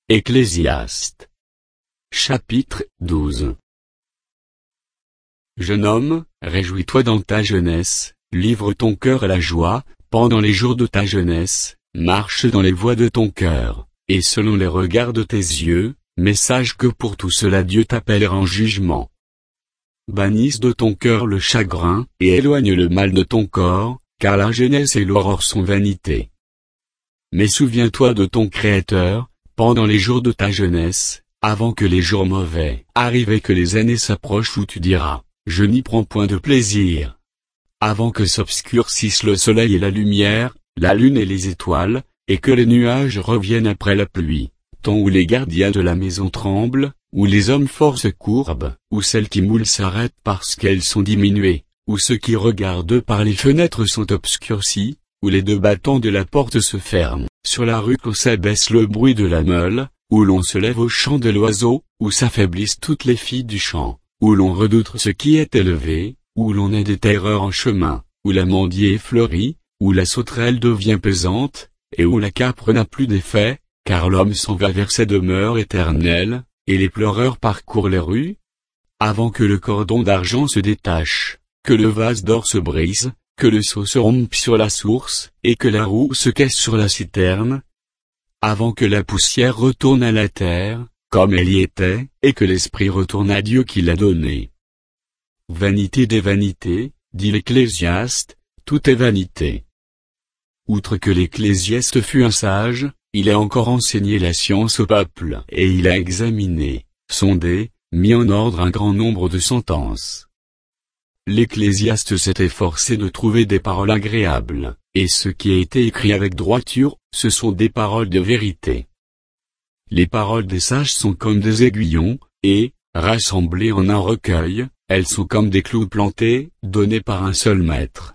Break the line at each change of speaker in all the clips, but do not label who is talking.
Ecclésiaste. Chapitre 12. Jeune homme, réjouis-toi dans ta jeunesse, livre ton cœur à la joie, pendant les jours de ta jeunesse, marche dans les voies de ton cœur, et selon les regards de tes yeux, mais sache que pour tout cela Dieu t'appellera en jugement. Bannisse de ton cœur le chagrin, et éloigne le mal de ton corps, car la jeunesse et l'aurore sont vanité. Mais souviens-toi de ton Créateur, pendant les jours de ta jeunesse, avant que les jours mauvais arrivent et que les années s'approchent où tu diras, je n'y prends point de plaisir. Avant que s'obscurcissent le soleil et la lumière, la lune et les étoiles, et que les nuages reviennent après la pluie, temps où les gardiens de la maison tremblent, où les hommes forts se courbent, où celles qui moulent s'arrêtent parce qu'elles sont diminuées, où ceux qui regardent par les fenêtres sont obscurcis, où les deux battants de la porte se ferment, sur la rue qu'on s'abaisse le bruit de la meule, où l'on se lève au chant de l'oiseau, où s'affaiblissent toutes les filles du champ, où l'on redoute ce qui est élevé, où l'on a des terreurs en chemin, où l'amandier fleurit, où la sauterelle devient pesante, et où la capre n'a plus d'effet, car l'homme s'en va vers sa demeure éternelle, et les pleureurs parcourent les rues. Avant que le cordon d'argent se détache, que le vase d'or se brise, que le seau se rompe sur la source, et que la roue se casse sur la citerne. Avant que la poussière retourne à la terre, comme elle y était, et que l'esprit retourne à Dieu qui l'a donné. Vanité des vanités, dit l'Ecclésiaste, tout est vanité. Outre que l'Ecclésiaste fut un sage, il a encore enseigné la science au peuple, et il a examiné, sondé, mis en ordre un grand nombre de sentences. L'Ecclésiaste s'est efforcé de trouver des paroles agréables, et ce qui a été écrit avec droiture, ce sont des paroles de vérité. Les paroles des sages sont comme des aiguillons, et, rassemblées en un recueil, elles sont comme des clous plantés, donnés par un seul maître.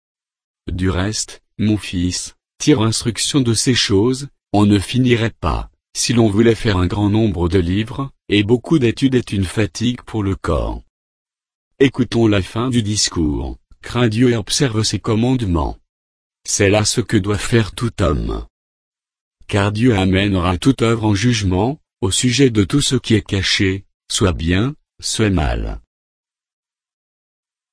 Du reste, mon fils, tire instruction de ces choses, on ne finirait pas, si l'on voulait faire un grand nombre de livres, et beaucoup d'études est une fatigue pour le corps. Écoutons la fin du discours, crains Dieu et observe ses commandements. C'est là ce que doit faire tout homme. Car Dieu amènera toute œuvre en jugement, au sujet de tout ce qui est caché, soit bien, soit mal.